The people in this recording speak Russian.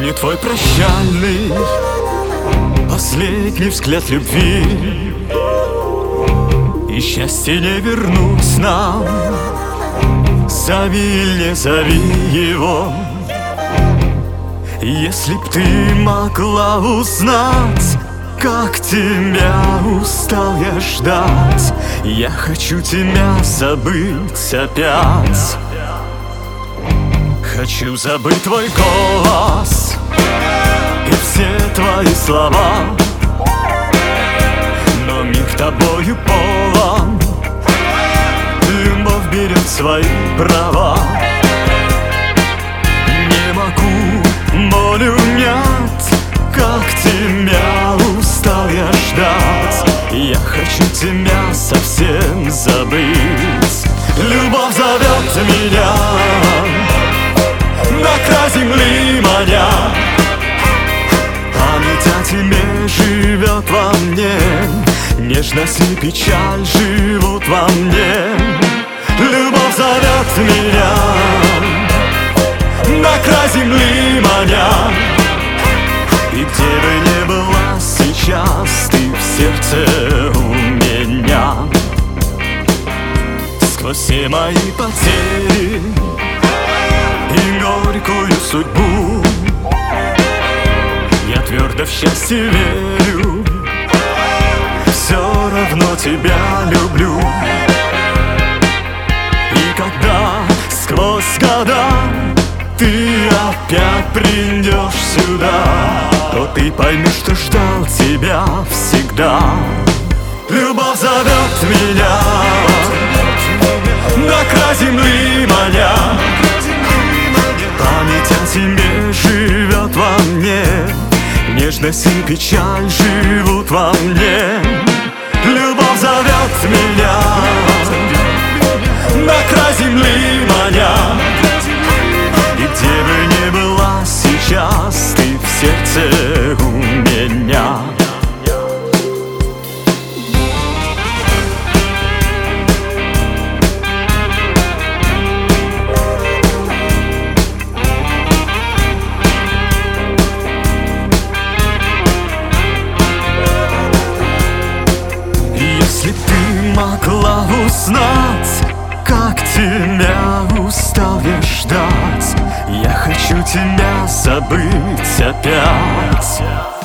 Помню твой прощальный последний взгляд любви, и счастье не вернуть нам. Зови или не зови его. Если б ты могла узнать, как тебя устал я ждать. Я хочу тебя забыть опять. Хочу забыть твой голос и все твои слова, но миг тобою полон, любовь берет свои права. Не могу боль унять, как тебя устал я ждать. Я хочу тебя совсем забыть. Любовь зовет меня, на край земли маня. Память о тебе живет во мне, нежность и печаль живут во мне. Любовь зовет меня, на край земли маня. И где бы ни была сейчас, ты в сердце у меня. Сквозь все мои потери и горькую судьбу я твердо в счастье верю, все равно тебя люблю. И когда сквозь года ты опять придешь сюда, то ты поймешь, что ждал тебя всегда. Любовь зовет меня, на край земли маня. Память о тебе живет во мне, нежность и печаль живут во мне. Любовь зовет меня, на край земли маня. И где бы ни была сейчас, ты в сердце у меня. Если ты могла узнать, как тебя устал я ждать. Я хочу тебя забыть опять.